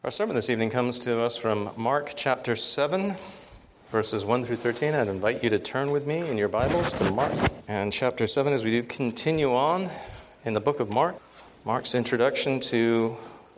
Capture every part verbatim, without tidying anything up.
Our sermon this evening comes to us from Mark chapter seven, verses one through thirteen. I'd invite you to turn with me in your Bibles to Mark. And chapter seven, as we do continue on in the book of Mark, Mark's introduction to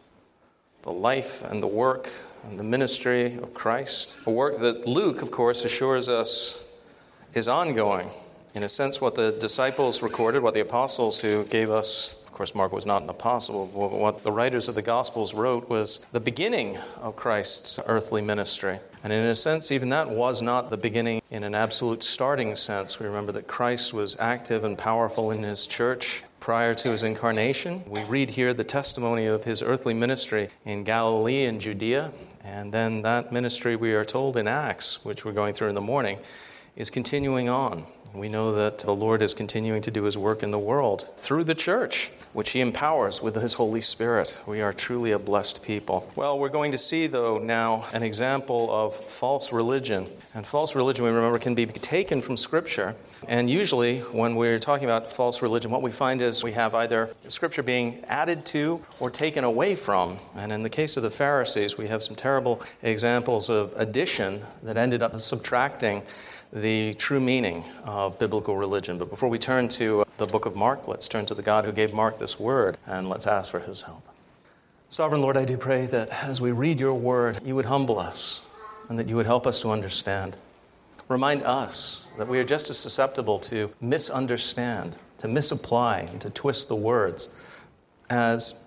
the life and the work and the ministry of Christ. A work that Luke, of course, assures us is ongoing. In a sense, what the disciples recorded, what the apostles who gave us, of course, Mark was not an apostle. What the writers of the Gospels wrote was the beginning of Christ's earthly ministry. And in a sense, even that was not the beginning in an absolute starting sense. We remember that Christ was active and powerful in his church prior to his incarnation. We read here the testimony of his earthly ministry in Galilee and Judea. And then that ministry, we are told in Acts, which we're going through in the morning, is continuing on. We know that the Lord is continuing to do his work in the world through the church, which he empowers with his Holy Spirit. We are truly a blessed people. Well, we're going to see, though, now an example of false religion. And false religion, we remember, can be taken from Scripture. And usually, when we're talking about false religion, what we find is we have either Scripture being added to or taken away from. And in the case of the Pharisees, we have some terrible examples of addition that ended up subtracting the true meaning of biblical religion. But before we turn to the book of Mark, let's turn to the God who gave Mark this word, and let's ask for his help. Sovereign Lord, I do pray that as we read your word, you would humble us, and that you would help us to understand. Remind us that we are just as susceptible to misunderstand, to misapply, and to twist the words as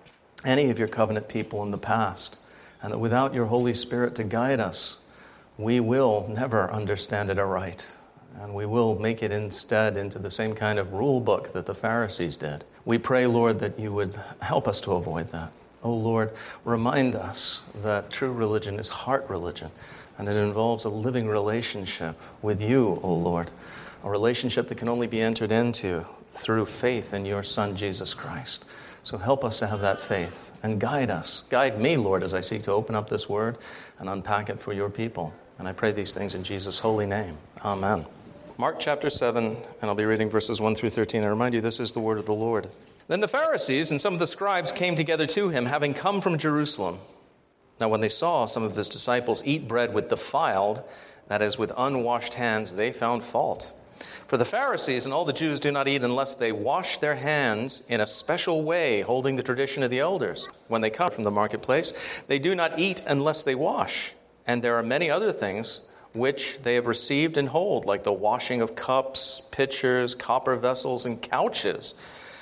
any of your covenant people in the past, and that without your Holy Spirit to guide us, we will never understand it aright, and we will make it instead into the same kind of rule book that the Pharisees did. We pray, Lord, that you would help us to avoid that. Oh, Lord, remind us that true religion is heart religion, and it involves a living relationship with you, oh Lord, a relationship that can only be entered into through faith in your Son, Jesus Christ. So help us to have that faith and guide us. Guide me, Lord, as I seek to open up this word and unpack it for your people. And I pray these things in Jesus' holy name. Amen. Mark chapter seven, and I'll be reading verses one through thirteen. I remind you, this is the word of the Lord. Then the Pharisees and some of the scribes came together to him, having come from Jerusalem. Now when they saw some of his disciples eat bread with defiled, that is, with unwashed hands, they found fault. For the Pharisees and all the Jews do not eat unless they wash their hands in a special way, holding the tradition of the elders. When they come from the marketplace, they do not eat unless they wash. And there are many other things which they have received and hold, like the washing of cups, pitchers, copper vessels, and couches.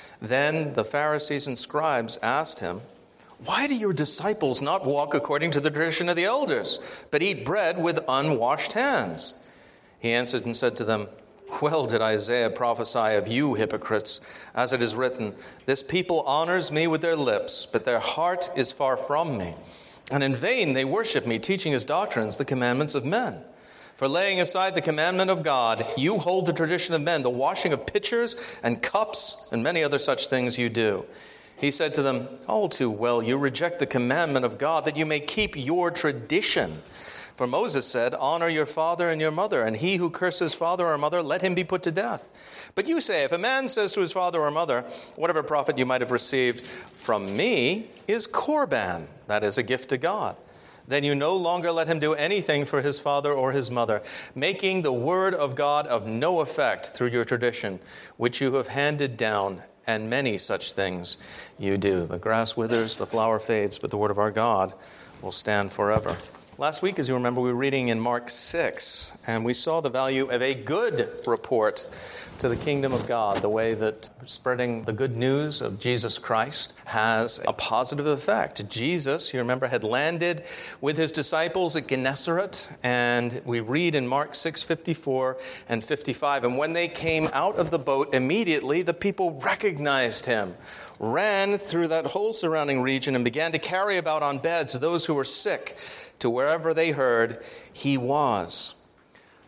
Then the Pharisees and scribes asked him, "Why do your disciples not walk according to the tradition of the elders, but eat bread with unwashed hands?" He answered and said to them, "Well did Isaiah prophesy of you, hypocrites, as it is written, 'This people honors me with their lips, but their heart is far from me. And in vain they worship me, teaching as doctrines the commandments of men. For laying aside the commandment of God, you hold the tradition of men, the washing of pitchers and cups, and many other such things you do.' He said to them, 'All too well, you reject the commandment of God, that you may keep your tradition. For Moses said, honor your father and your mother, and he who curses father or mother, let him be put to death. But you say, if a man says to his father or mother, whatever profit you might have received from me is Korban, that is a gift to God, then you no longer let him do anything for his father or his mother, making the word of God of no effect through your tradition, which you have handed down, and many such things you do.' The grass withers, the flower fades, but the word of our God will stand forever." Last week, as you remember, we were reading in Mark six, and we saw the value of a good report to the kingdom of God, the way that spreading the good news of Jesus Christ has a positive effect. Jesus, you remember, had landed with his disciples at Gennesaret, and we read in Mark six fifty-four and fifty-five, and when they came out of the boat, immediately the people recognized him, ran through that whole surrounding region, and began to carry about on beds those who were sick, to wherever they heard he was.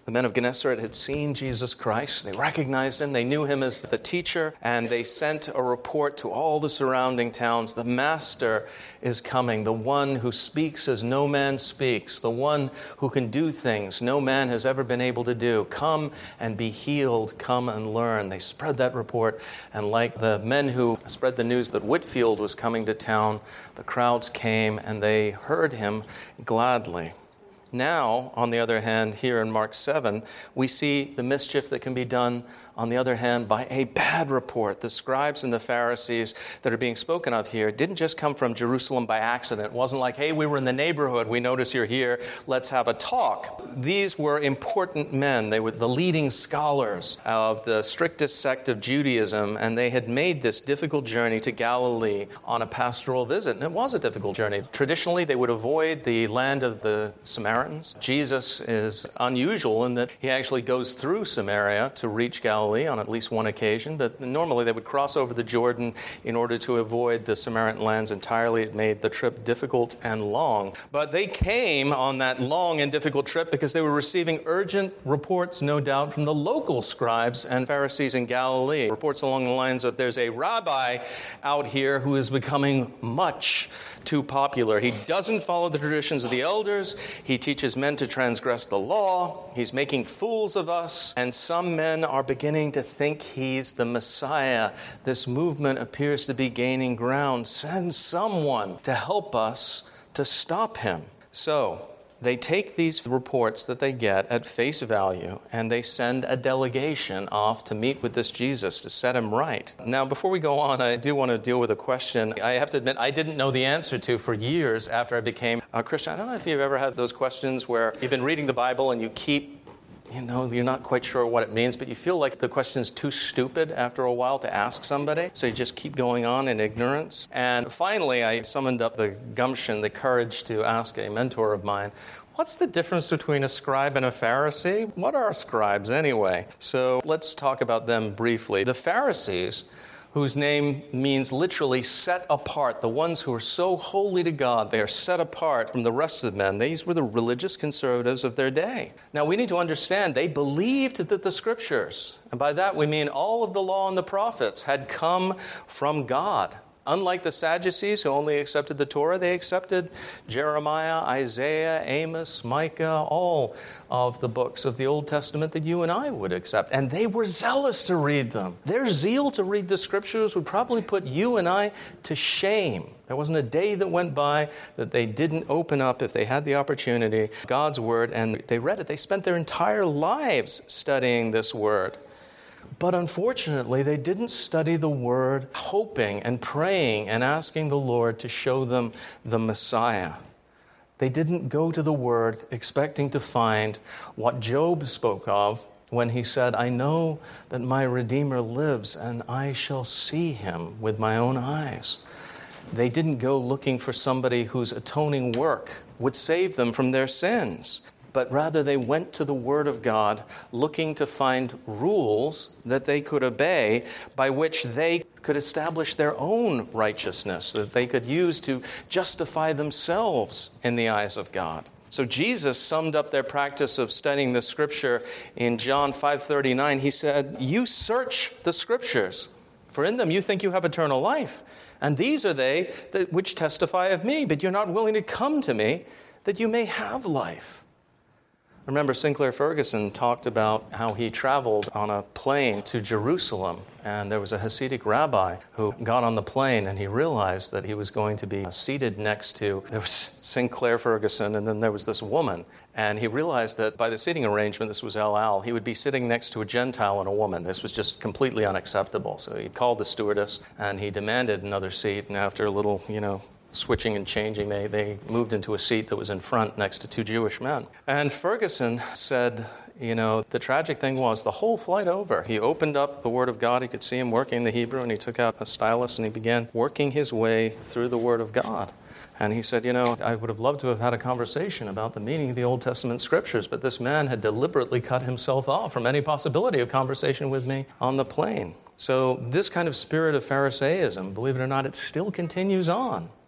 The men of Gennesaret had seen Jesus Christ. They recognized him. They knew him as the teacher, and they sent a report to all the surrounding towns. The Master is coming, the one who speaks as no man speaks, the one who can do things no man has ever been able to do. Come and be healed. Come and learn. They spread that report, and like the men who spread the news that Whitefield was coming to town, the crowds came and they heard him gladly. Now, on the other hand, here in Mark seven, we see the mischief that can be done, on the other hand, by a bad report. The scribes and the Pharisees that are being spoken of here didn't just come from Jerusalem by accident. It wasn't like, hey, we were in the neighborhood, we notice you're here, let's have a talk. These were important men. They were the leading scholars of the strictest sect of Judaism, and they had made this difficult journey to Galilee on a pastoral visit. And it was a difficult journey. Traditionally, they would avoid the land of the Samaritans. Jesus is unusual in that he actually goes through Samaria to reach Galilee on at least one occasion, but normally they would cross over the Jordan in order to avoid the Samaritan lands entirely. It made the trip difficult and long. But they came on that long and difficult trip because they were receiving urgent reports, no doubt, from the local scribes and Pharisees in Galilee. Reports along the lines of, there's a rabbi out here who is becoming much too popular. He doesn't follow the traditions of the elders. He teaches men to transgress the law. He's making fools of us. And some men are beginning to think he's the Messiah. This movement appears to be gaining ground. Send someone to help us to stop him. So they take these reports that they get at face value, and they send a delegation off to meet with this Jesus to set him right. Now, before we go on, I do want to deal with a question I have to admit I didn't know the answer to for years after I became a Christian. I don't know if you've ever had those questions where you've been reading the Bible and you keep You know, you're not quite sure what it means, but you feel like the question is too stupid after a while to ask somebody, so you just keep going on in ignorance. And finally, I summoned up the gumption, the courage to ask a mentor of mine, what's the difference between a scribe and a Pharisee? What are scribes anyway? So let's talk about them briefly. The Pharisees, whose name means literally set apart, the ones who are so holy to God, they are set apart from the rest of men. These were the religious conservatives of their day. Now, we need to understand they believed that the Scriptures, and by that we mean all of the law and the prophets, had come from God. Unlike the Sadducees, who only accepted the Torah, they accepted Jeremiah, Isaiah, Amos, Micah, all of the books of the Old Testament that you and I would accept. And they were zealous to read them. Their zeal to read the Scriptures would probably put you and I to shame. There wasn't a day that went by that they didn't open up, if they had the opportunity, God's Word, and they read it. They spent their entire lives studying this Word. But unfortunately, they didn't study the Word hoping and praying and asking the Lord to show them the Messiah. They didn't go to the Word expecting to find what Job spoke of when he said, I know that my Redeemer lives and I shall see him with my own eyes. They didn't go looking for somebody whose atoning work would save them from their sins. But rather they went to the Word of God looking to find rules that they could obey by which they could establish their own righteousness, that they could use to justify themselves in the eyes of God. So Jesus summed up their practice of studying the Scripture in John five thirty-nine. He said, you search the Scriptures, for in them you think you have eternal life. And these are they that which testify of me, but you're not willing to come to me that you may have life. Remember, Sinclair Ferguson talked about how he traveled on a plane to Jerusalem, and there was a Hasidic rabbi who got on the plane, and he realized that he was going to be seated next to, there was Sinclair Ferguson, and then there was this woman, and he realized that by the seating arrangement, this was El Al, he would be sitting next to a Gentile and a woman. This was just completely unacceptable. So he called the stewardess, and he demanded another seat, and after a little, you know, switching and changing, they, they moved into a seat that was in front next to two Jewish men. And Ferguson said, you know, the tragic thing was the whole flight over, he opened up the Word of God, he could see him working the Hebrew, and he took out a stylus and he began working his way through the Word of God. And he said, you know, I would have loved to have had a conversation about the meaning of the Old Testament Scriptures, but this man had deliberately cut himself off from any possibility of conversation with me on the plane. So this kind of spirit of Pharisaism, believe it or not, it still continues on.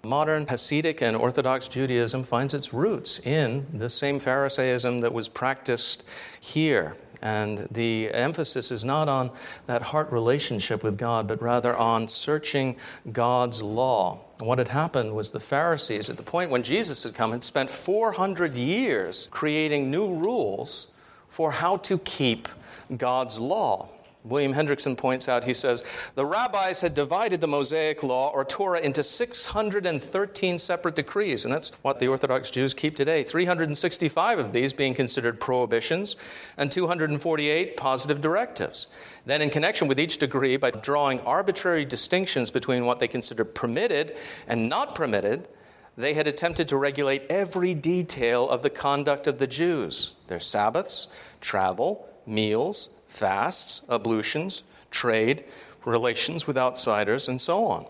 Modern Hasidic and Orthodox Judaism finds its roots in the same Pharisaism that was practiced here. And the emphasis is not on that heart relationship with God, but rather on searching God's law. And what had happened was the Pharisees, at the point when Jesus had come, had spent four hundred years creating new rules for how to keep God's law. William Hendrickson points out, he says, the rabbis had divided the Mosaic law or Torah into six hundred thirteen separate decrees, and that's what the Orthodox Jews keep today. three hundred sixty-five of these being considered prohibitions and two hundred forty-eight positive directives. Then in connection with each decree, by drawing arbitrary distinctions between what they considered permitted and not permitted, they had attempted to regulate every detail of the conduct of the Jews, their Sabbaths, travel, meals, fasts, ablutions, trade, relations with outsiders, and so on.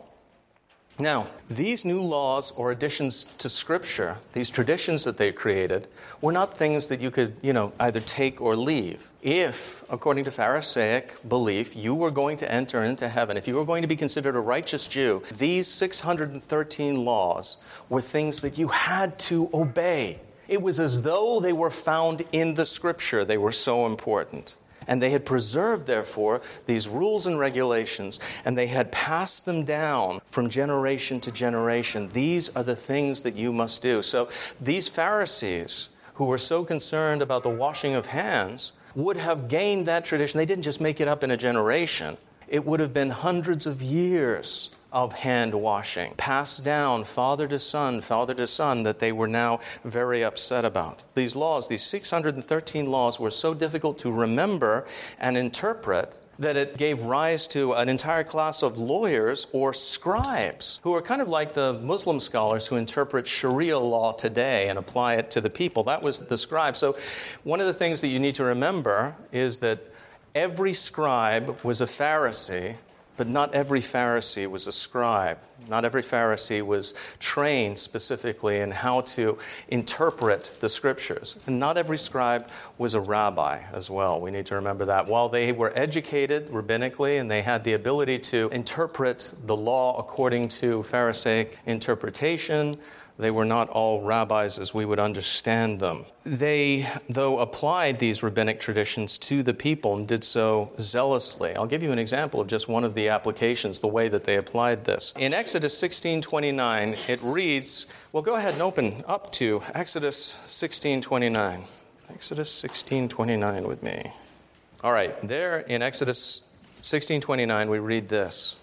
Now, these new laws or additions to Scripture, these traditions that they created, were not things that you could, you know, either take or leave. If, according to Pharisaic belief, you were going to enter into heaven, if you were going to be considered a righteous Jew, these six hundred thirteen laws were things that you had to obey. It was as though they were found in the Scripture. They were so important. And they had preserved, therefore, these rules and regulations, and they had passed them down from generation to generation. These are the things that you must do. So these Pharisees, who were so concerned about the washing of hands, would have gained that tradition. They didn't just make it up in a generation. It would have been hundreds of years of hand washing, passed down father to son, father to son, that they were now very upset about. These laws, these six hundred thirteen laws, were so difficult to remember and interpret that it gave rise to an entire class of lawyers or scribes who are kind of like the Muslim scholars who interpret Sharia law today and apply it to the people. That was the scribe. So one of the things that you need to remember is that every scribe was a Pharisee, but not every Pharisee was a scribe. Not every Pharisee was trained specifically in how to interpret the Scriptures. And not every scribe was a rabbi as well. We need to remember that. While they were educated rabbinically and they had the ability to interpret the law according to Pharisaic interpretation, they were not all rabbis as we would understand them. They, though, applied these rabbinic traditions to the people and did so zealously. I'll give you an example of just one of the applications, the way that they applied this. In Exodus sixteen twenty-nine, it reads, well, go ahead and open up to Exodus sixteen twenty-nine. Exodus sixteen twenty-nine with me. All right, there in Exodus sixteen twenty-nine, we read this.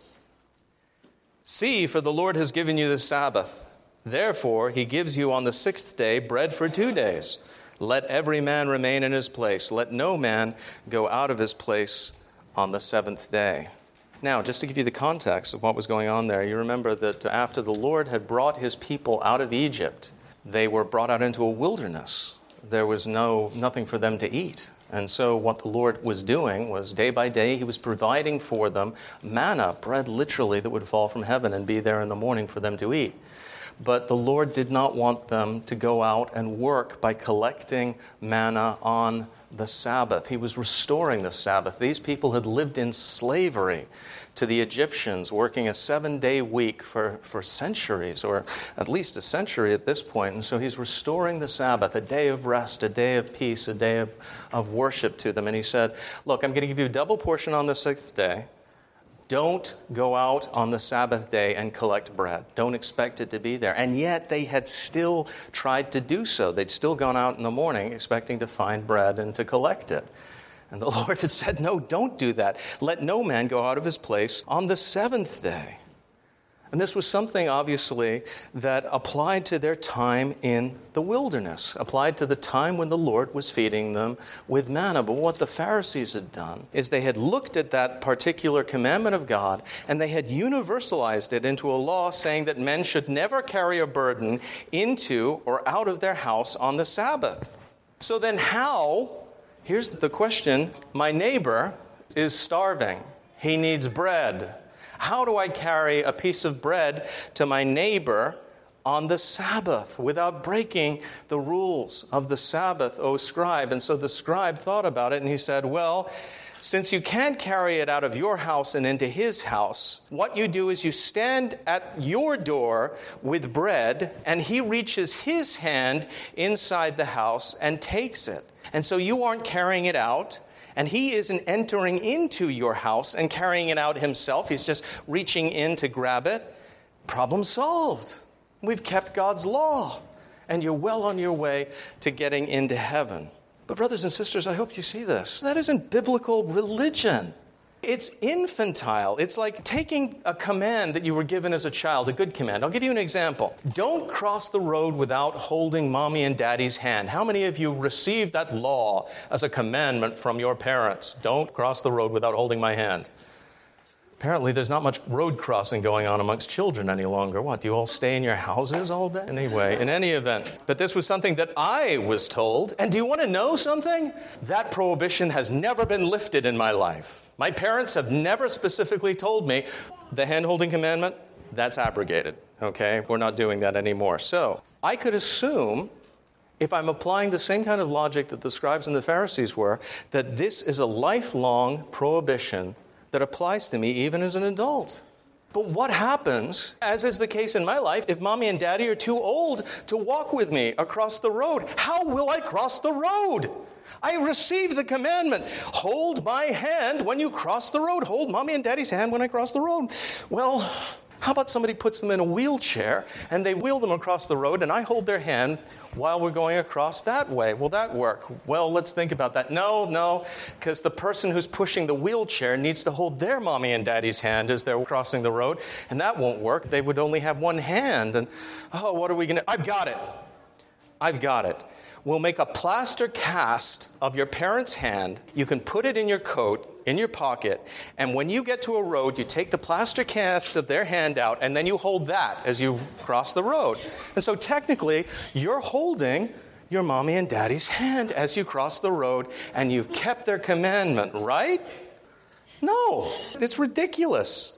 See, for the Lord has given you the Sabbath. Therefore, he gives you on the sixth day bread for two days. Let every man remain in his place. Let no man go out of his place on the seventh day. Now, just to give you the context of what was going on there, you remember that after the Lord had brought his people out of Egypt, they were brought out into a wilderness. There was no nothing for them to eat. And so what the Lord was doing was day by day, he was providing for them manna, bread literally that would fall from heaven and be there in the morning for them to eat. But the Lord did not want them to go out and work by collecting manna on the Sabbath. He was restoring the Sabbath. These people had lived in slavery to the Egyptians, working a seven-day week for, for centuries, or at least a century at this point. And so he's restoring the Sabbath, a day of rest, a day of peace, a day of, of worship to them. And he said, look, I'm going to give you a double portion on the sixth day. Don't go out on the Sabbath day and collect bread. Don't expect it to be there. And yet they had still tried to do so. They'd still gone out in the morning expecting to find bread and to collect it. And the Lord had said, no, don't do that. Let no man go out of his place on the seventh day. And this was something, obviously, that applied to their time in the wilderness, applied to the time when the Lord was feeding them with manna. But what the Pharisees had done is they had looked at that particular commandment of God and they had universalized it into a law saying that men should never carry a burden into or out of their house on the Sabbath. So then how, here's the question, my neighbor is starving. He needs bread. How do I carry a piece of bread to my neighbor on the Sabbath without breaking the rules of the Sabbath, O scribe? And so the scribe thought about it and he said, well, Since you can't carry it out of your house and into his house, what you do is you stand at your door with bread, and he reaches his hand inside the house and takes it. And so you aren't carrying it out, and he isn't entering into your house and carrying it out himself. He's just reaching in to grab it. Problem solved. We've kept God's law, and you're well on your way to getting into heaven. But brothers and sisters, I hope you see this. That isn't biblical religion. It's infantile. It's like taking a command that you were given as a child, a good command. I'll give you an example. Don't cross the road without holding mommy and daddy's hand. How many of you received that law as a commandment from your parents? Don't cross the road without holding my hand. Apparently, there's not much road crossing going on amongst children any longer. What, do you all stay in your houses all day? Anyway, in any event. But this was something that I was told. And do you want to know something? That prohibition has never been lifted in my life. My parents have never specifically told me, the hand-holding commandment, that's abrogated. Okay? We're not doing that anymore. So, I could assume, if I'm applying the same kind of logic that the scribes and the Pharisees were, that this is a lifelong prohibition that applies to me even as an adult. But what happens, as is the case in my life, if mommy and daddy are too old to walk with me across the road? How will I cross the road? I received the commandment, hold my hand when you cross the road. Hold mommy and daddy's hand when I cross the road. Well, how about somebody puts them in a wheelchair and they wheel them across the road and I hold their hand while we're going across that way? Will that work? Well, let's think about that. No, no, because the person who's pushing the wheelchair needs to hold their mommy and daddy's hand as they're crossing the road, and that won't work. They would only have one hand. And, oh, what are we going to... I've got it. I've got it. We'll make a plaster cast of your parents' hand. You can put it in your coat, in your pocket, and when you get to a road, you take the plaster cast of their hand out, and then you hold that as you cross the road. And so technically, you're holding your mommy and daddy's hand as you cross the road, and you've kept their commandment, right? No, it's ridiculous.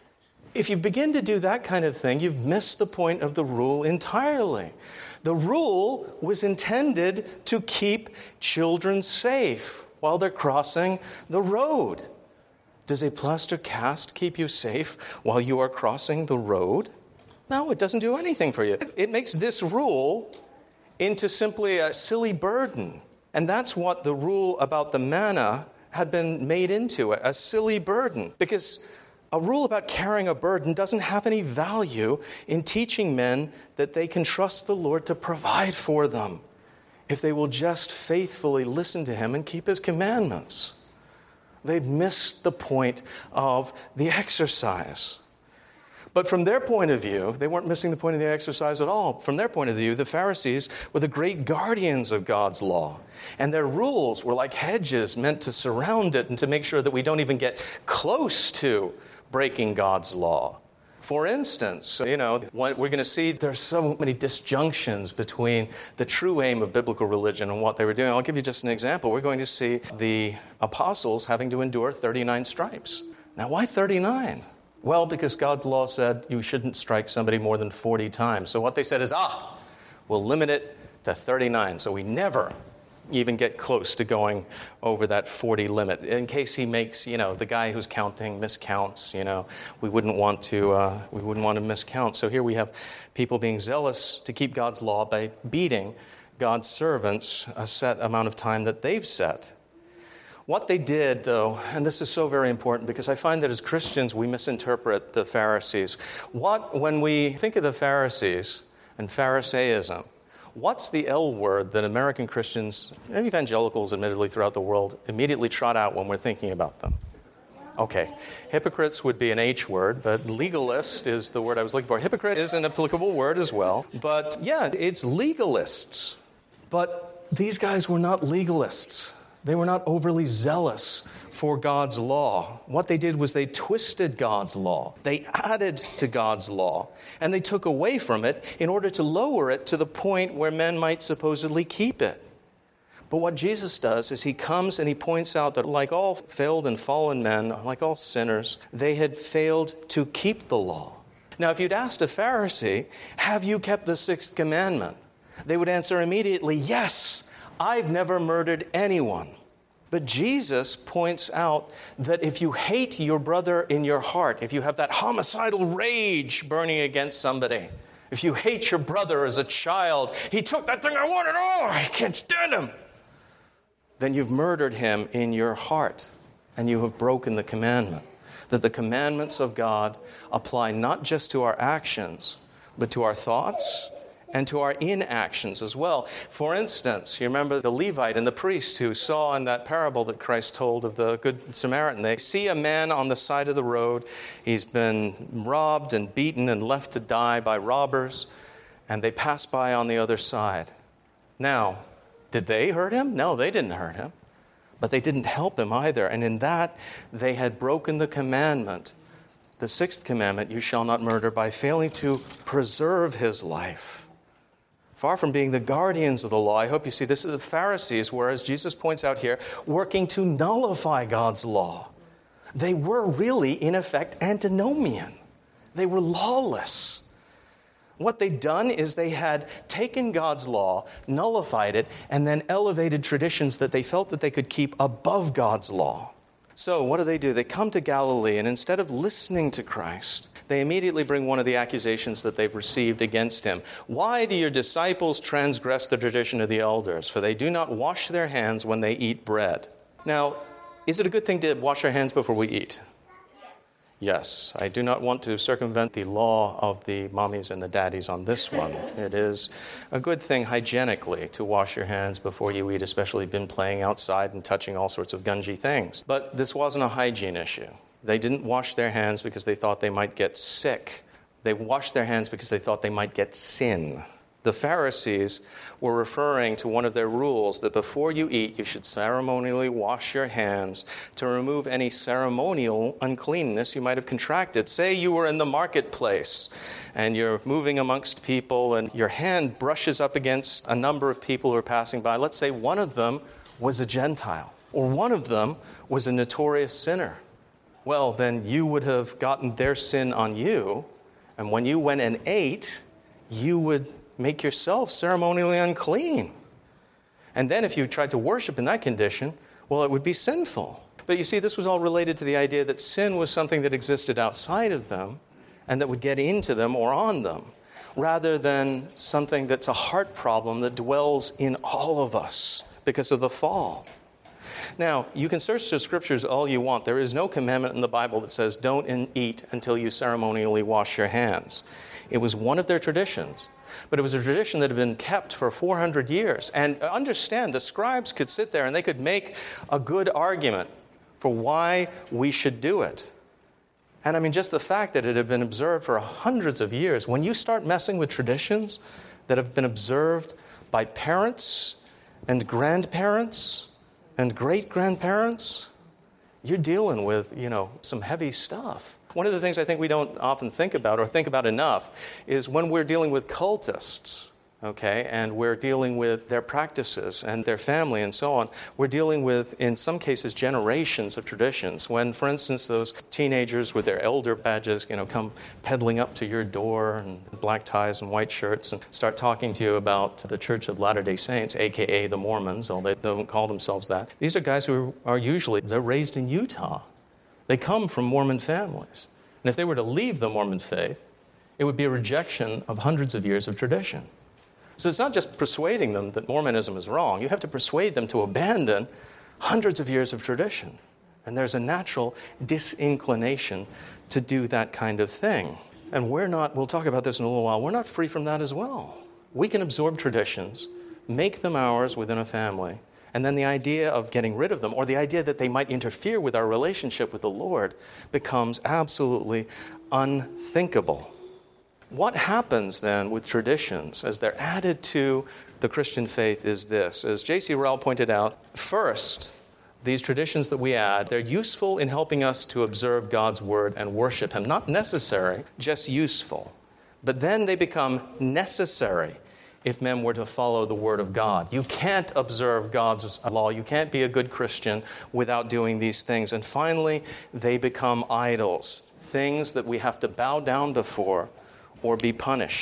If you begin to do that kind of thing, you've missed the point of the rule entirely. The rule was intended to keep children safe while they're crossing the road. Does a plaster cast keep you safe while you are crossing the road? No, it doesn't do anything for you. It makes this rule into simply a silly burden. And that's what the rule about the manna had been made into, a silly burden. Because a rule about carrying a burden doesn't have any value in teaching men that they can trust the Lord to provide for them if they will just faithfully listen to him and keep his commandments. They've missed the point of the exercise. But from their point of view, they weren't missing the point of the exercise at all. From their point of view, the Pharisees were the great guardians of God's law. And their rules were like hedges meant to surround it and to make sure that we don't even get close to breaking God's law. For instance, you know, we're going to see there's so many disjunctions between the true aim of biblical religion and what they were doing. I'll give you just an example. We're going to see the apostles having to endure thirty-nine stripes. Now, why thirty-nine? Well, because God's law said you shouldn't strike somebody more than forty times. So what they said is, ah, we'll limit it to thirty-nine. So we never even get close to going over that forty limit. In case he makes, you know, the guy who's counting miscounts, you know, we wouldn't want to, uh, we wouldn't want to miscount. So here we have people being zealous to keep God's law by beating God's servants a set amount of time that they've set. What they did, though, and this is so very important because I find that as Christians we misinterpret the Pharisees. What, when we think of the Pharisees and Pharisaism, what's the L word that American Christians, and evangelicals admittedly throughout the world, immediately trot out when we're thinking about them? Okay, hypocrites would be an H word, but legalist is the word I was looking for. Hypocrite is an applicable word as well. But yeah, it's legalists. But these guys were not legalists. They were not overly zealous for God's law. What they did was they twisted God's law. They added to God's law. And they took away from it in order to lower it to the point where men might supposedly keep it. But what Jesus does is he comes and he points out that like all failed and fallen men, like all sinners, they had failed to keep the law. Now, if you'd asked a Pharisee, have you kept the sixth commandment? They would answer immediately, yes, I've never murdered anyone. But Jesus points out that if you hate your brother in your heart, if you have that homicidal rage burning against somebody, if you hate your brother as a child, he took that thing I wanted, oh, I can't stand him, then you've murdered him in your heart, and you have broken the commandment. That the commandments of God apply not just to our actions, but to our thoughts and to our inactions as well. For instance, you remember the Levite and the priest who saw in that parable that Christ told of the Good Samaritan. They see a man on the side of the road. He's been robbed and beaten and left to die by robbers, and they pass by on the other side. Now, did they hurt him? No, they didn't hurt him. But they didn't help him either. And in that, they had broken the commandment, the sixth commandment, you shall not murder, by failing to preserve his life. Far from being the guardians of the law, I hope you see this is the Pharisees, whereas Jesus points out here, working to nullify God's law. They were really, in effect, antinomian. They were lawless. What they'd done is they had taken God's law, nullified it, and then elevated traditions that they felt that they could keep above God's law. So what do they do? They come to Galilee, and instead of listening to Christ, they immediately bring one of the accusations that they've received against him. Why do your disciples transgress the tradition of the elders? For they do not wash their hands when they eat bread. Now, is it a good thing to wash our hands before we eat? Yes, I do not want to circumvent the law of the mommies and the daddies on this one. It is a good thing hygienically to wash your hands before you eat, especially if you've been playing outside and touching all sorts of gungy things. But this wasn't a hygiene issue. They didn't wash their hands because they thought they might get sick. They washed their hands because they thought they might get sin. The Pharisees were referring to one of their rules that before you eat, you should ceremonially wash your hands to remove any ceremonial uncleanness you might have contracted. Say you were in the marketplace and you're moving amongst people and your hand brushes up against a number of people who are passing by. Let's say one of them was a Gentile or one of them was a notorious sinner. Well, then you would have gotten their sin on you, and when you went and ate, you would make yourself ceremonially unclean. And then if you tried to worship in that condition, well, it would be sinful. But you see, this was all related to the idea that sin was something that existed outside of them and that would get into them or on them, rather than something that's a heart problem that dwells in all of us because of the fall. Now, you can search the scriptures all you want. There is no commandment in the Bible that says don't in- eat until you ceremonially wash your hands. It was one of their traditions. But it was a tradition that had been kept for four hundred years. And understand, the scribes could sit there and they could make a good argument for why we should do it. And I mean, just the fact that it had been observed for hundreds of years, when you start messing with traditions that have been observed by parents and grandparents and great-grandparents, you're dealing with, you know, some heavy stuff. One of the things I think we don't often think about or think about enough is when we're dealing with cultists, okay, and we're dealing with their practices and their family and so on, we're dealing with, in some cases, generations of traditions. When, for instance, those teenagers with their elder badges, you know, come peddling up to your door in black ties and white shirts and start talking to you about the Church of Latter-day Saints, a k a the Mormons, although they don't call themselves that. These are guys who are usually, they're raised in Utah. They come from Mormon families. And if they were to leave the Mormon faith, it would be a rejection of hundreds of years of tradition. So it's not just persuading them that Mormonism is wrong. You have to persuade them to abandon hundreds of years of tradition. And there's a natural disinclination to do that kind of thing. And we're not, we'll talk about this in a little while, we're not free from that as well. We can absorb traditions, make them ours within a family, and then the idea of getting rid of them, or the idea that they might interfere with our relationship with the Lord, becomes absolutely unthinkable. What happens then with traditions as they're added to the Christian faith is this. As J C Rowell pointed out, first, these traditions that we add, they're useful in helping us to observe God's word and worship him. Not necessary, just useful. But then they become necessary if men were to follow the word of God. You can't observe God's law. You can't be a good Christian without doing these things. And finally, they become idols, things that we have to bow down before or be punished.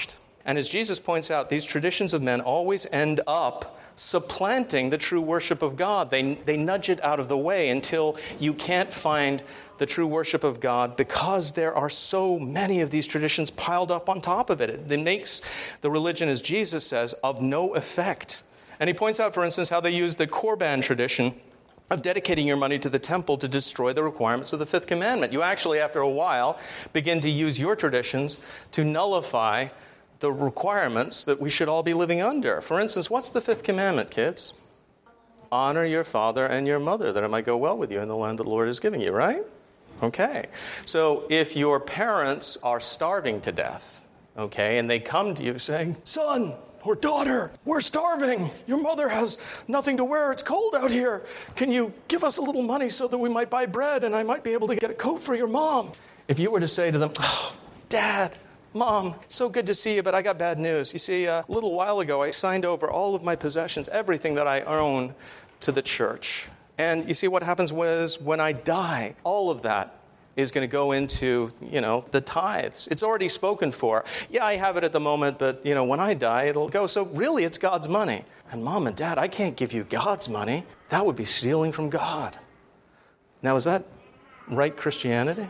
And as Jesus points out, these traditions of men always end up supplanting the true worship of God. They, they nudge it out of the way until you can't find the true worship of God because there are so many of these traditions piled up on top of it. It makes the religion, as Jesus says, of no effect. And he points out, for instance, how they use the Korban tradition of dedicating your money to the temple to destroy the requirements of the fifth commandment. You actually, after a while, begin to use your traditions to nullify the requirements that we should all be living under. For instance, what's the fifth commandment, kids? Honor your father and your mother, that it might go well with you in the land that the Lord is giving you, right? Okay. So if your parents are starving to death, okay, and they come to you saying, son or daughter, we're starving. Your mother has nothing to wear. It's cold out here. Can you give us a little money so that we might buy bread and I might be able to get a coat for your mom? If you were to say to them, oh, Dad, Mom, it's so good to see you, but I got bad news. You see, uh, a little while ago, I signed over all of my possessions, everything that I own, to the church. And you see, what happens was when I die, all of that is going to go into, you know, the tithes. It's already spoken for. Yeah, I have it at the moment, but, you know, when I die, it'll go. So really, it's God's money. And Mom and Dad, I can't give you God's money. That would be stealing from God. Now, is that right Christianity?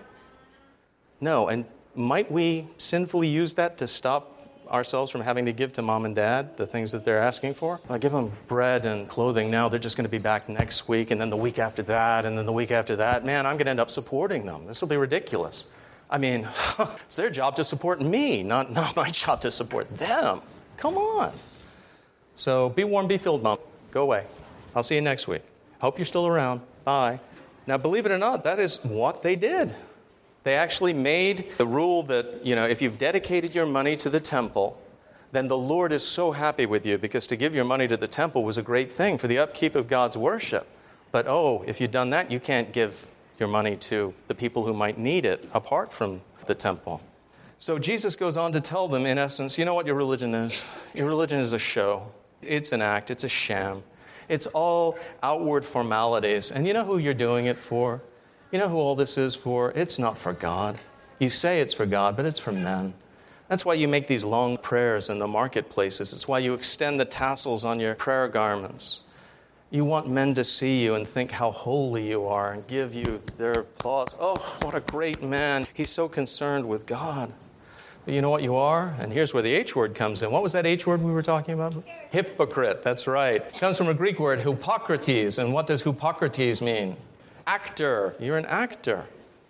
No, and might we sinfully use that to stop ourselves from having to give to Mom and Dad the things that they're asking for? If I give them bread and clothing now, they're just going to be back next week, and then the week after that, and then the week after that. Man, I'm going to end up supporting them. This will be ridiculous. I mean, it's their job to support me, not, not my job to support them. Come on. So be warm, be filled, Mom. Go away. I'll see you next week. Hope you're still around. Bye. Now, believe it or not, that is what they did. They actually made the rule that, you know, if you've dedicated your money to the temple, then the Lord is so happy with you, because to give your money to the temple was a great thing for the upkeep of God's worship. But, oh, if you've done that, you can't give your money to the people who might need it apart from the temple. So Jesus goes on to tell them, in essence, you know what your religion is? Your religion is a show. It's an act. It's a sham. It's all outward formalities. And you know who you're doing it for? You know who all this is for? It's not for God. You say it's for God, but it's for men. That's why you make these long prayers in the marketplaces. It's why you extend the tassels on your prayer garments. You want men to see you and think how holy you are and give you their applause. Oh, what a great man. He's so concerned with God. But you know what you are? And here's where the H word comes in. What was that H word we were talking about? Hypocrite. That's right. It comes from a Greek word, hypokrates. And what does hypokrates mean? Actor. You're an actor.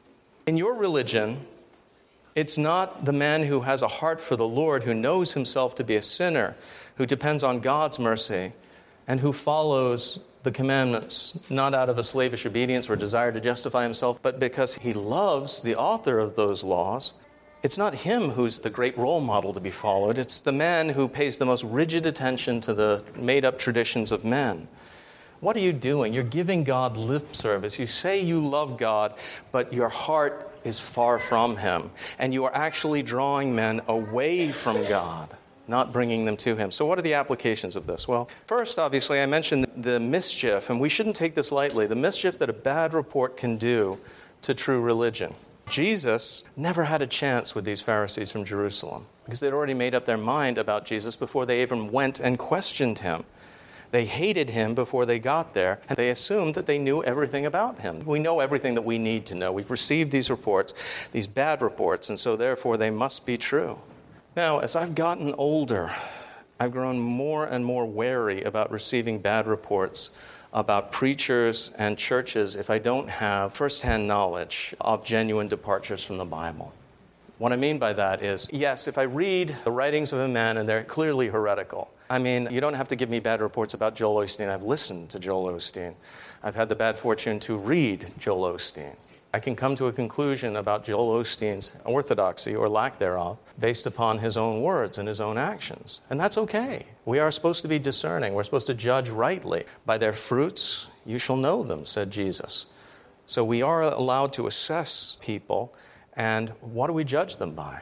In your religion, it's not the man who has a heart for the Lord, who knows himself to be a sinner, who depends on God's mercy, and who follows the commandments, not out of a slavish obedience or desire to justify himself, but because he loves the author of those laws. It's not him who's the great role model to be followed. It's the man who pays the most rigid attention to the made-up traditions of men. What are you doing? You're giving God lip service. You say you love God, but your heart is far from him. And you are actually drawing men away from God, not bringing them to him. So what are the applications of this? Well, first, obviously, I mentioned the mischief, and we shouldn't take this lightly, the mischief that a bad report can do to true religion. Jesus never had a chance with these Pharisees from Jerusalem, because they'd already made up their mind about Jesus before they even went and questioned him. They hated him before they got there, and they assumed that they knew everything about him. We know everything that we need to know. We've received these reports, these bad reports, and so therefore they must be true. Now, as I've gotten older, I've grown more and more wary about receiving bad reports about preachers and churches if I don't have firsthand knowledge of genuine departures from the Bible. What I mean by that is, yes, if I read the writings of a man and they're clearly heretical, I mean, you don't have to give me bad reports about Joel Osteen. I've listened to Joel Osteen. I've had the bad fortune to read Joel Osteen. I can come to a conclusion about Joel Osteen's orthodoxy or lack thereof based upon his own words and his own actions. And that's okay. We are supposed to be discerning. We're supposed to judge rightly. By their fruits you shall know them, said Jesus. So we are allowed to assess people, and what do we judge them by?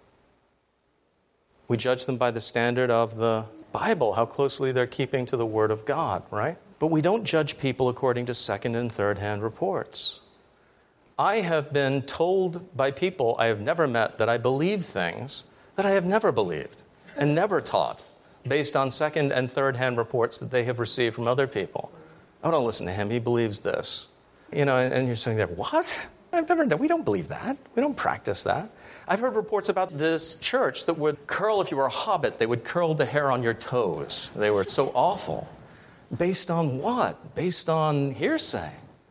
We judge them by the standard of the Bible, how closely they're keeping to the Word of God, right? But we don't judge people according to second and third hand reports. I have been told by people I have never met that I believe things that I have never believed. and never taught based on second and third hand reports that they have received from other people. Oh, don't listen to him. He believes this. You know, and, and you're saying there, what? I've never done, we don't believe that. We don't practice that. I've heard reports about this church that would curl, if you were a hobbit, they would curl the hair on your toes. They were so awful. Based on what? Based on hearsay.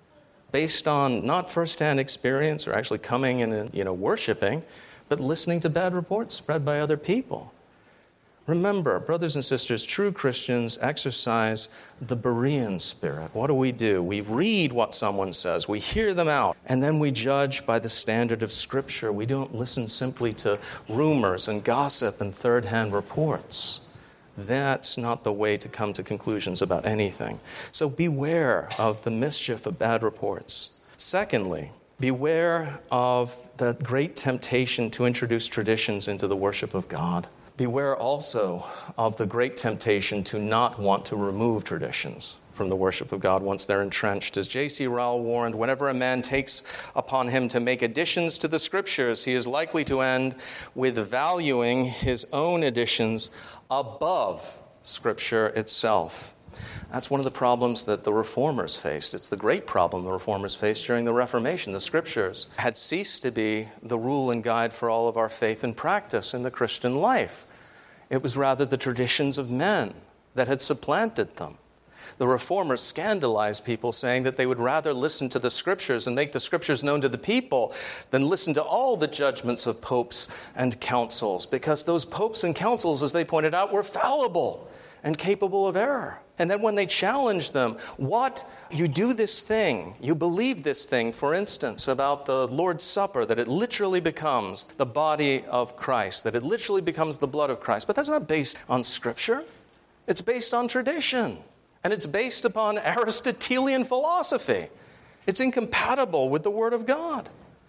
Based on not firsthand experience or actually coming and, you know, worshiping, but listening to bad reports spread by other people. Remember, brothers and sisters, true Christians exercise the Berean spirit. What do we do? We read what someone says. We hear them out. And then we judge by the standard of Scripture. We don't listen simply to rumors and gossip and third-hand reports. That's not the way to come to conclusions about anything. So beware of the mischief of bad reports. Secondly, beware of the great temptation to introduce traditions into the worship of God. Beware also of the great temptation to not want to remove traditions from the worship of God once they're entrenched. As J C Rowell warned, whenever a man takes upon him to make additions to the Scriptures, he is likely to end with valuing his own additions above Scripture itself. That's one of the problems that the Reformers faced. It's the great problem the Reformers faced during the Reformation. The Scriptures had ceased to be the rule and guide for all of our faith and practice in the Christian life. It was rather the traditions of men that had supplanted them. The Reformers scandalized people, saying that they would rather listen to the Scriptures and make the Scriptures known to the people than listen to all the judgments of popes and councils, because those popes and councils, as they pointed out, were fallible and capable of error. And then when they challenged them, what, you do this thing, you believe this thing, for instance, about the Lord's Supper, that it literally becomes the body of Christ, that it literally becomes the blood of Christ. But that's not based on Scripture. It's based on tradition. And it's based upon Aristotelian philosophy. It's incompatible with the Word of God.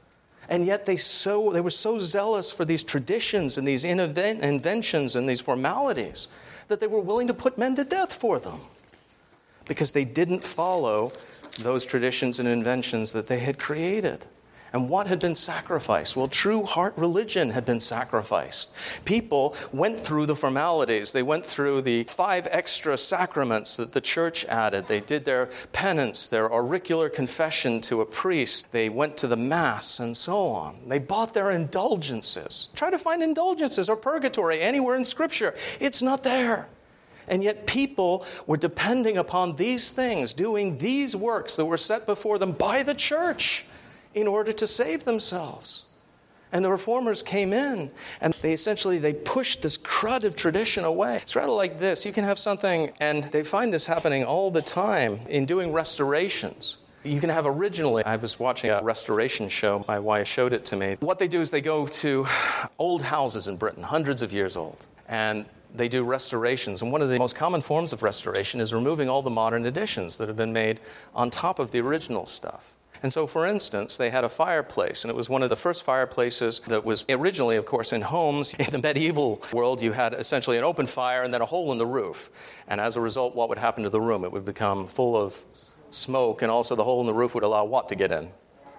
And yet they so they were so zealous for these traditions and these inven- inventions and these formalities that they were willing to put men to death for them, because they didn't follow those traditions and inventions that they had created. And what had been sacrificed? Well, true heart religion had been sacrificed. People went through the formalities. They went through the five extra sacraments that the church added. They did their penance, their auricular confession to a priest. They went to the Mass and so on. They bought their indulgences. Try to find indulgences or purgatory anywhere in Scripture. It's not there. And yet people were depending upon these things, doing these works that were set before them by the church, in order to save themselves. And the Reformers came in, and they essentially, they pushed this crud of tradition away. It's rather like this. You can have something, and they find this happening all the time in doing restorations. You can have originally, I was watching a restoration show, my wife showed it to me. What they do is they go to old houses in Britain, hundreds of years old, and they do restorations. And one of the most common forms of restoration is removing all the modern additions that have been made on top of the original stuff. And so, for instance, they had a fireplace, and it was one of the first fireplaces that was originally, of course, in homes. In the medieval world, you had essentially an open fire and then a hole in the roof. And as a result, what would happen to the room? It would become full of smoke, and also the hole in the roof would allow what to get in?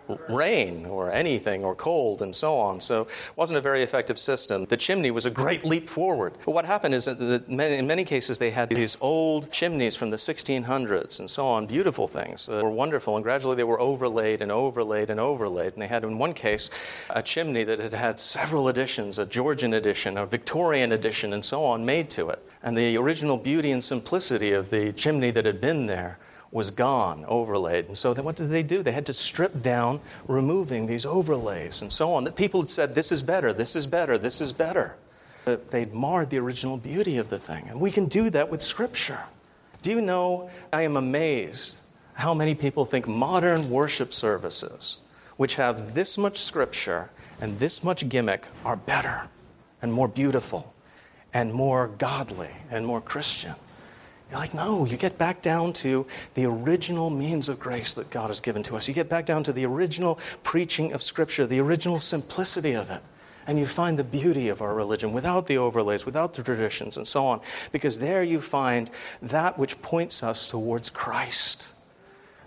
Rain or anything or cold and so on. So it wasn't a very effective system. The chimney was a great leap forward. But what happened is that in many cases they had these old chimneys from the sixteen hundreds and so on, beautiful things that were wonderful, and gradually they were overlaid and overlaid and overlaid. And they had in one case a chimney that had had several additions, a Georgian addition, a Victorian addition and so on made to it. And the original beauty and simplicity of the chimney that had been there was gone, overlaid. And so then what did they do? They had to strip down, removing these overlays and so on. That people had said, this is better, this is better, this is better. They'd marred the original beauty of the thing. And we can do that with Scripture. Do you know, I am amazed how many people think modern worship services, which have this much Scripture and this much gimmick, are better and more beautiful and more godly and more Christian. You're like, no, you get back down to the original means of grace that God has given to us. You get back down to the original preaching of Scripture, the original simplicity of it. And you find the beauty of our religion without the overlays, without the traditions, and so on. Because there you find that which points us towards Christ.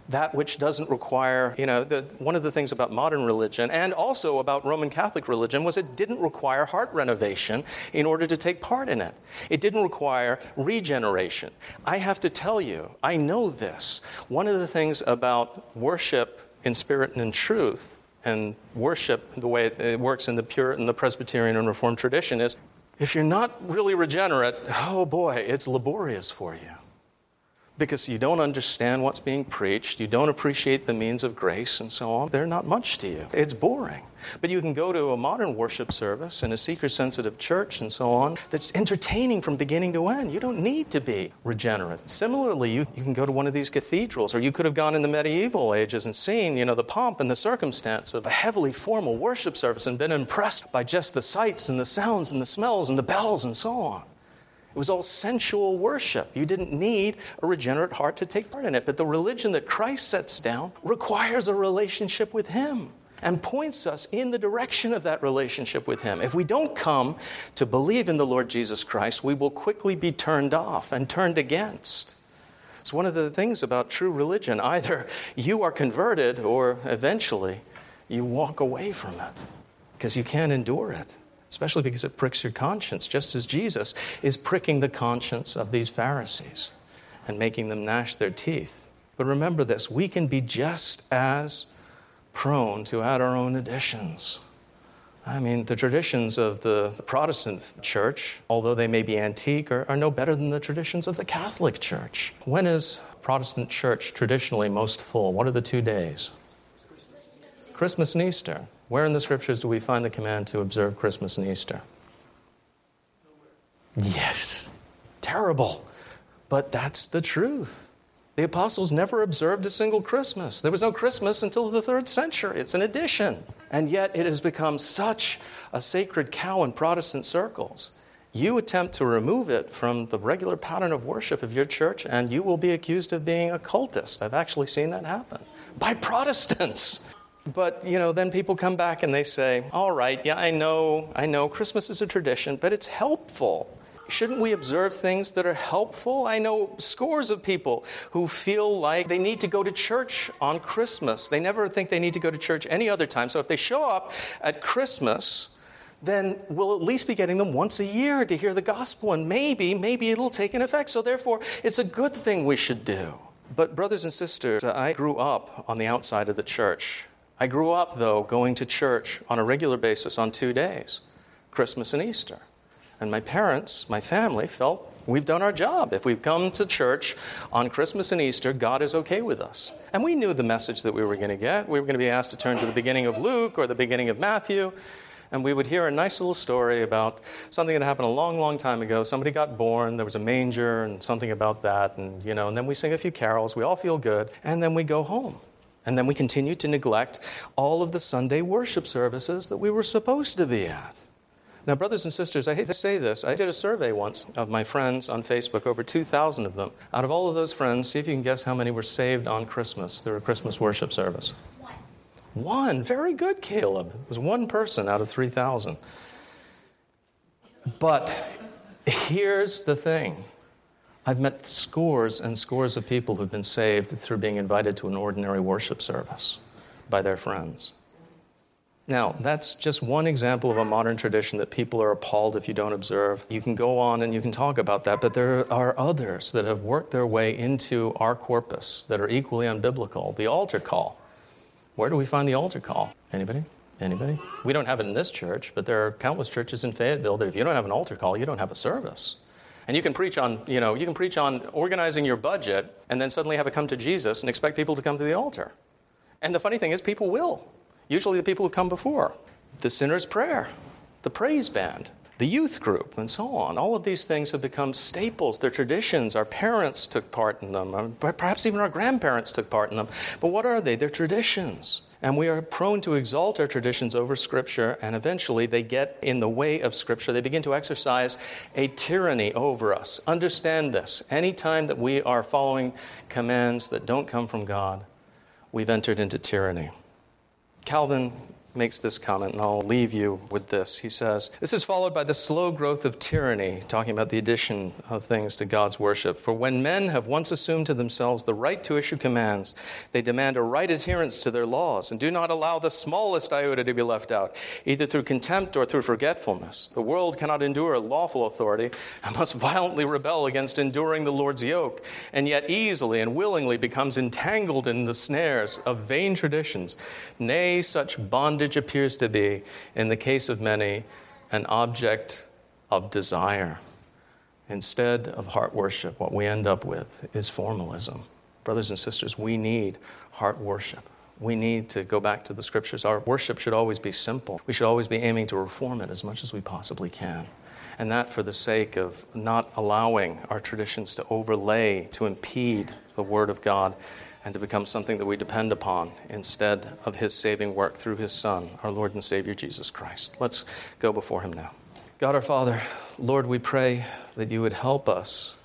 that which doesn't require, you know, the, one of the things about modern religion and also about Roman Catholic religion was it didn't require heart renovation in order to take part in it. It didn't require regeneration. I have to tell you, I know this. One of the things about worship in spirit and in truth, and worship the way it works in the Puritan, the Presbyterian, and Reformed tradition is, if you're not really regenerate, oh boy, it's laborious for you. Because you don't understand what's being preached, you don't appreciate the means of grace and so on. They're not much to you. It's boring. But you can go to a modern worship service in a seeker-sensitive church and so on that's entertaining from beginning to end. You don't need to be regenerate. Similarly, you, you can go to one of these cathedrals, or you could have gone in the medieval ages and seen, you know, the pomp and the circumstance of a heavily formal worship service and been impressed by just the sights and the sounds and the smells and the bells and so on. It was all sensual worship. You didn't need a regenerate heart to take part in it. But the religion that Christ sets down requires a relationship with Him and points us in the direction of that relationship with Him. If we don't come to believe in the Lord Jesus Christ, we will quickly be turned off and turned against. It's one of the things about true religion. Either you are converted or eventually you walk away from it because you can't endure it. Especially because it pricks your conscience, just as Jesus is pricking the conscience of these Pharisees and making them gnash their teeth. But remember this, we can be just as prone to add our own additions. I mean, the traditions of the, the Protestant church, although they may be antique, are, are no better than the traditions of the Catholic Church. When is Protestant church traditionally most full? What are the two days? Christmas and Easter. Where in the Scriptures do we find the command to observe Christmas and Easter? Yes. Terrible. But that's the truth. The apostles never observed a single Christmas. There was no Christmas until the third century. It's an addition. And yet it has become such a sacred cow in Protestant circles. You attempt to remove it from the regular pattern of worship of your church, and you will be accused of being a cultist. I've actually seen that happen. By Protestants. But, you know, then people come back and they say, all right, yeah, I know, I know Christmas is a tradition, but it's helpful. Shouldn't we observe things that are helpful? I know scores of people who feel like they need to go to church on Christmas. They never think they need to go to church any other time. So if they show up at Christmas, then we'll at least be getting them once a year to hear the gospel, and maybe, maybe it'll take an effect. So therefore, it's a good thing we should do. But brothers and sisters, I grew up on the outside of the church. I grew up, though, going to church on a regular basis on two days, Christmas and Easter. And my parents, my family, felt we've done our job. If we've come to church on Christmas and Easter, God is okay with us. And we knew the message that we were going to get. We were going to be asked to turn to the beginning of Luke or the beginning of Matthew, and we would hear a nice little story about something that happened a long, long time ago. Somebody got born, there was a manger and something about that, and, you know, and then we sing a few carols, we all feel good, and then we go home. And then we continue to neglect all of the Sunday worship services that we were supposed to be at. Now, brothers and sisters, I hate to say this. I did a survey once of my friends on Facebook, over two thousand of them. Out of all of those friends, see if you can guess how many were saved on Christmas through a Christmas worship service. One. One. Very good, Caleb. It was one person out of three thousand. But here's the thing. I've met scores and scores of people who've been saved through being invited to an ordinary worship service by their friends. Now, that's just one example of a modern tradition that people are appalled if you don't observe. You can go on and you can talk about that, but there are others that have worked their way into our corpus that are equally unbiblical. The altar call. Where do we find the altar call? Anybody? Anybody? We don't have it in this church, but there are countless churches in Fayetteville that if you don't have an altar call, you don't have a service. And you can preach on, you know, you can preach on organizing your budget and then suddenly have it come to Jesus and expect people to come to the altar. And the funny thing is, people will. Usually the people who've come before. The sinner's prayer, the praise band, the youth group, and so on. All of these things have become staples. They're traditions. Our parents took part in them. Perhaps even our grandparents took part in them. But what are they? They're traditions. And we are prone to exalt our traditions over Scripture, and eventually they get in the way of Scripture. They begin to exercise a tyranny over us. Understand this. Anytime that we are following commands that don't come from God, we've entered into tyranny. Calvin makes this comment, and I'll leave you with this. He says, this is followed by the slow growth of tyranny, talking about the addition of things to God's worship. For when men have once assumed to themselves the right to issue commands, they demand a right adherence to their laws and do not allow the smallest iota to be left out, either through contempt or through forgetfulness. The world cannot endure lawful authority and must violently rebel against enduring the Lord's yoke, and yet easily and willingly becomes entangled in the snares of vain traditions. Nay, such bondage appears to be, in the case of many, an object of desire. Instead of heart worship, what we end up with is formalism. Brothers and sisters, we need heart worship. We need to go back to the scriptures. Our worship should always be simple. We should always be aiming to reform it as much as we possibly can. And that for the sake of not allowing our traditions to overlay, to impede the Word of God, and to become something that we depend upon instead of His saving work through His Son, our Lord and Savior, Jesus Christ. Let's go before Him now. God our Father, Lord, we pray that you would help us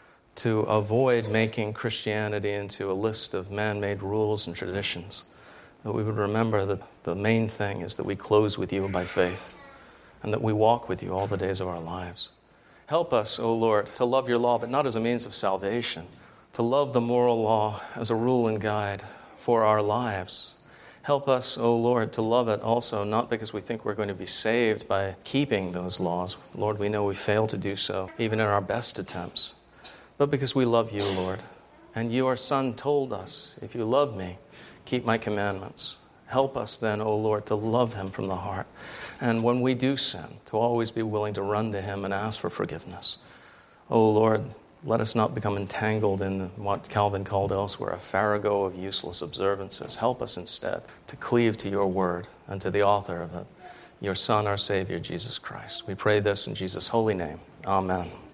to avoid making Christianity into a list of man-made rules and traditions, that we would remember that the main thing is that we close with you by faith and that we walk with you all the days of our lives. Help us, O Lord, to love your law, but not as a means of salvation, to love the moral law as a rule and guide for our lives. Help us, O Lord, to love it also, not because we think we're going to be saved by keeping those laws. Lord, we know we fail to do so, even in our best attempts, but because we love you, Lord. And your Son told us, if you love me, keep my commandments. Help us then, O Lord, to love him from the heart. And when we do sin, to always be willing to run to him and ask for forgiveness. O Lord, let us not become entangled in what Calvin called elsewhere a farrago of useless observances. Help us instead to cleave to your word and to the author of it, your Son, our Savior, Jesus Christ. We pray this in Jesus' holy name. Amen.